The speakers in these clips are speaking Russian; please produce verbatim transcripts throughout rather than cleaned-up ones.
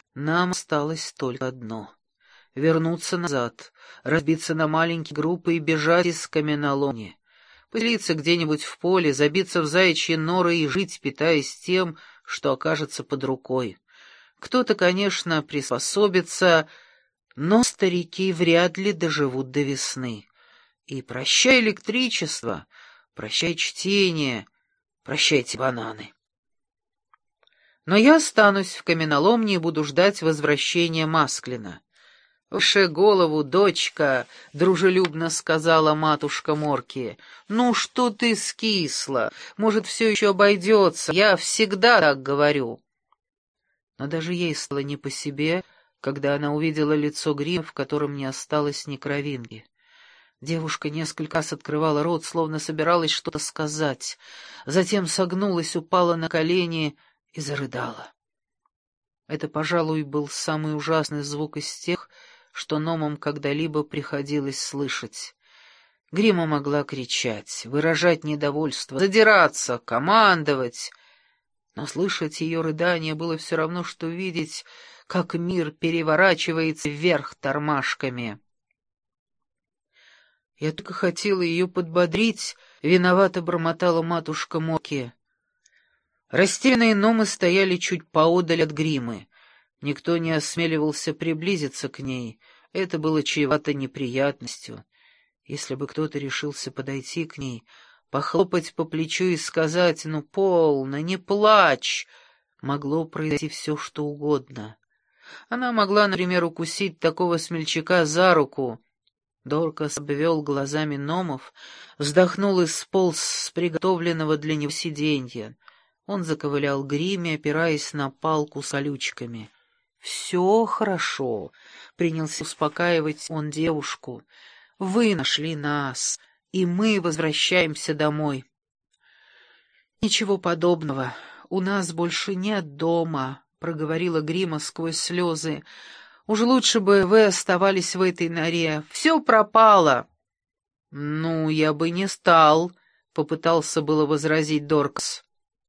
Нам осталось только одно — вернуться назад, разбиться на маленькие группы и бежать из каменоломни, поселиться где-нибудь в поле, забиться в заячьи норы и жить, питаясь тем, что окажется под рукой. Кто-то, конечно, приспособится, но старики вряд ли доживут до весны. И прощай электричество, прощай чтение, прощайте бананы. Но я останусь в каменоломне и буду ждать возвращения Масклина. «Выше голову, дочка», — дружелюбно сказала матушка Морки. «Ну что ты скисла? Может, все еще обойдется? Я всегда так говорю». Но даже ей стало не по себе, когда она увидела лицо Грима, в котором не осталось ни кровинки. Девушка несколько раз открывала рот, словно собиралась что-то сказать, затем согнулась, упала на колени и зарыдала. Это, пожалуй, был самый ужасный звук из тех, что Номам когда-либо приходилось слышать. Грима могла кричать, выражать недовольство, задираться, командовать, но слышать ее рыдание было все равно, что видеть, как мир переворачивается вверх тормашками. Я только хотела ее подбодрить, виновато бормотала матушка Моки. Растерянные Номы стояли чуть поодаль от Гримы. Никто не осмеливался приблизиться к ней. Это было чревато неприятностью. Если бы кто-то решился подойти к ней, похлопать по плечу и сказать «ну, полно, не плачь», могло произойти все, что угодно. Она могла, например, укусить такого смельчака за руку. Доркас обвел глазами Номов, вздохнул и сполз с приготовленного для него сиденья. Он заковылял к Гриме, опираясь на палку с колючками. «Все хорошо», — принялся успокаивать он девушку. «Вы нашли нас, и мы возвращаемся домой». «Ничего подобного. У нас больше нет дома», — проговорила Грима сквозь слезы. «Уж лучше бы вы оставались в этой норе. Все пропало». «Ну, я бы не стал», — попытался было возразить Доркас.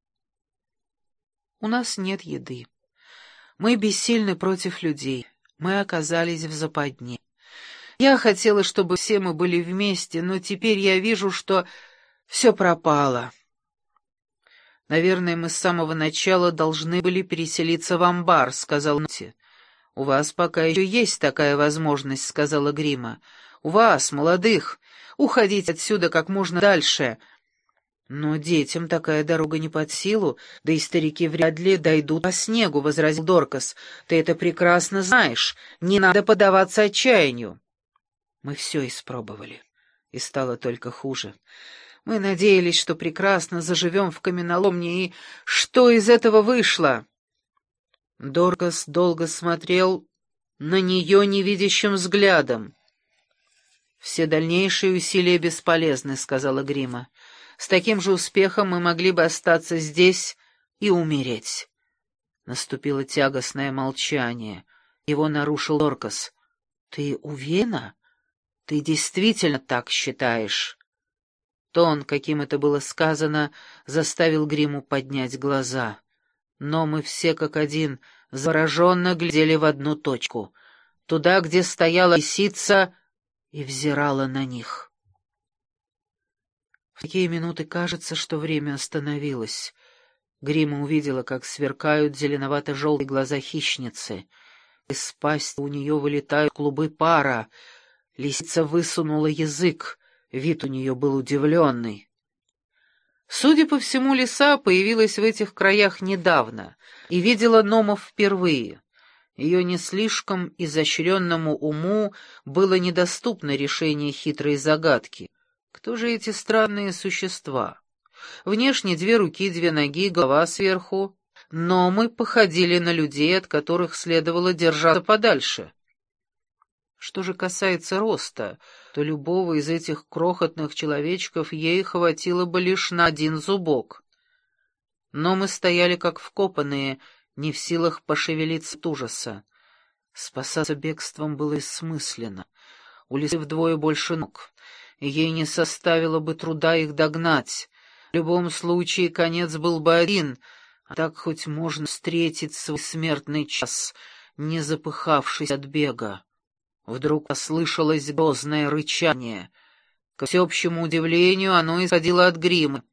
«У нас нет еды. Мы бессильны против людей. Мы оказались в западне. Я хотела, чтобы все мы были вместе, но теперь я вижу, что все пропало. Наверное, мы с самого начала должны были переселиться в амбар», — сказал Нотти. «У вас пока еще есть такая возможность», — сказала Грима. «У вас, молодых, уходить отсюда как можно дальше». «Но детям такая дорога не под силу, да и старики вряд ли дойдут по снегу», — возразил Доркас. «Ты это прекрасно знаешь. Не надо поддаваться отчаянию». Мы все испробовали, и стало только хуже. Мы надеялись, что прекрасно заживем в каменоломне, и что из этого вышло?» Доркас долго смотрел на нее невидящим взглядом. «Все дальнейшие усилия бесполезны», — сказала Грима. «С таким же успехом мы могли бы остаться здесь и умереть». Наступило тягостное молчание. Его нарушил Доркас. «Ты уверена? Ты действительно так считаешь?» Тон, каким это было сказано, заставил Гриму поднять глаза. Но мы все как один завороженно глядели в одну точку, туда, где стояла лисица и взирала на них. В такие минуты кажется, что время остановилось. Грима увидела, как сверкают зеленовато-желтые глаза хищницы. Из пасти у нее вылетают клубы пара. Лисица высунула язык, вид у нее был удивленный. Судя по всему, лиса появилась в этих краях недавно и видела Номов впервые. Ее не слишком изощренному уму было недоступно решение хитрой загадки. Кто же эти странные существа? Внешне две руки, две ноги, голова сверху. Но мы походили на людей, от которых следовало держаться подальше. Что же касается роста, то любого из этих крохотных человечков ей хватило бы лишь на один зубок. Но мы стояли как вкопанные, не в силах пошевелиться от ужаса. Спасаться бегством было бессмысленно. У лисы вдвое больше ног, и ей не составило бы труда их догнать. В любом случае конец был бы один, а так хоть можно встретить свой смертный час, не запыхавшись от бега. Вдруг послышалось грозное рычание. Ко всеобщему удивлению, оно исходило от грима.